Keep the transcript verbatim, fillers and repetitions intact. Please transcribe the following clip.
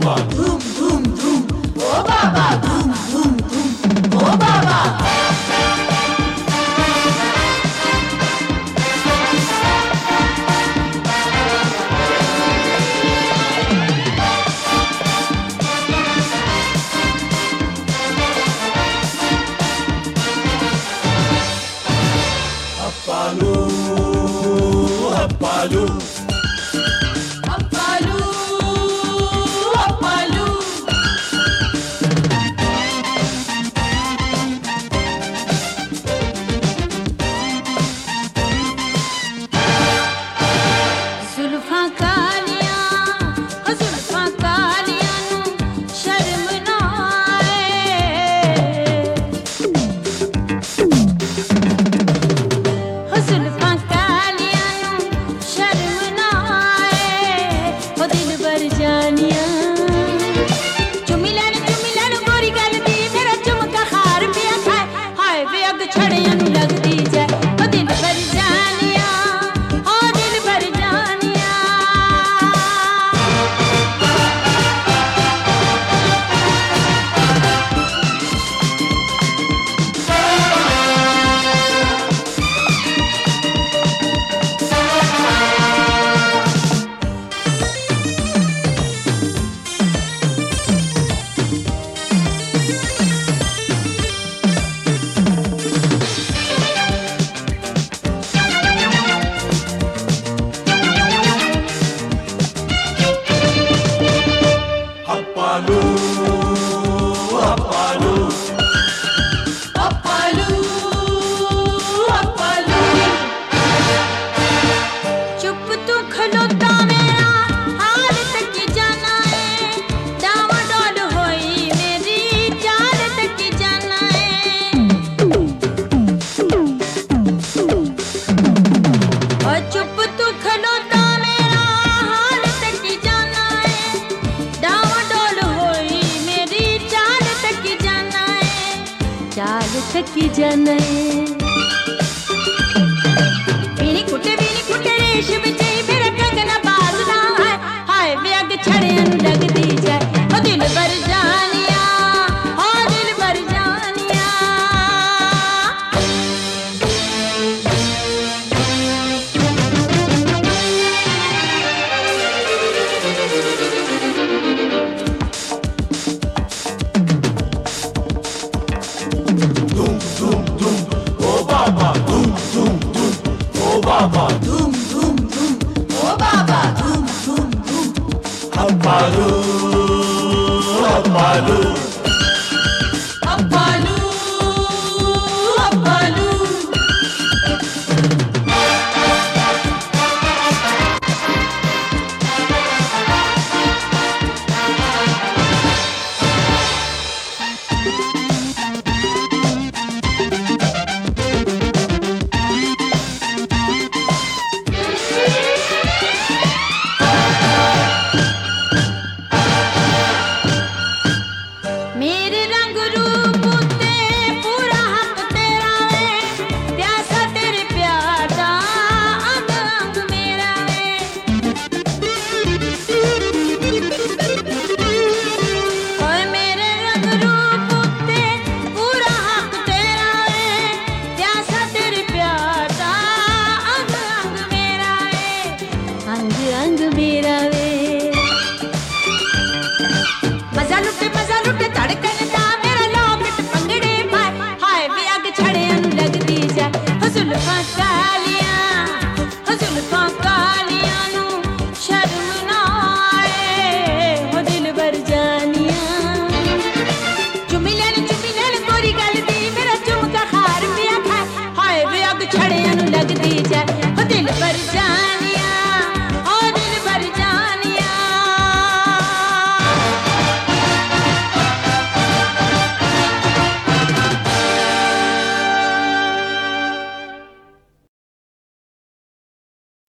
बाबा धूम धूम धूम, ओ बाबा धूम धूम धूम, ओ बाबा। Happalu, happalu, happalu, happalu. जुल्फां कालियां, ओ जुल्फां कालियां नू शर्म ना आए। ओ जुल्फां कालियां नू शर्म ना आए। ओ दिल भर जानियां चुमी लैन चुमी लैन गोरी गल दी मेरा झुमका हार पिया खाए। हाय वे अग छड़ियां नू लगदी जाए। ओ दिल भर जानियां, ओ दिल भर जानियां। Happalu, happalu, हप्पालू, हप्पालू। चुप तू खलोता मेरा हाल तक जाना है। डावाडोल होई मेरी चाल तक जाना है। और चुप तू खलोता मेरा हाल तक जाना है। डावाडोल होई मेरी चाल तक जाना है। चाल तक जाना है। बीनी कुटे बीनी कुटे रेशम जई मेरा कंगना बाजना है। हाय वे अग छड़ियां नू लगदी जाए। ओ दिल भर जानियां, ओ दिल भर जानियां। धूम धूम धूम, ओ बाबा धूम धूम धूम, ओ बाबा धूम धूम धूम, ओ बाबा धूम धूम धूम। Happalu, happalu, हप्पालू, हप्पालू। मेरे रंग रूप ते पूरा हक तेरा है। प्यासा तेरे प्यार दा अंग अंग मेरा है। ओए मेरे रंग रूप ते पूरा हक तेरा है। प्यासा तेरे प्यार दा अंग अंग मेरा है। अंग अंग मेरा है। मजा लुटे मजा लुटे धड़कन दा मेरा लॉकेट पंगड़े पाए। हाय वे अग छड़ियां नू लगदी जाए। ओ जुल्फां कालियां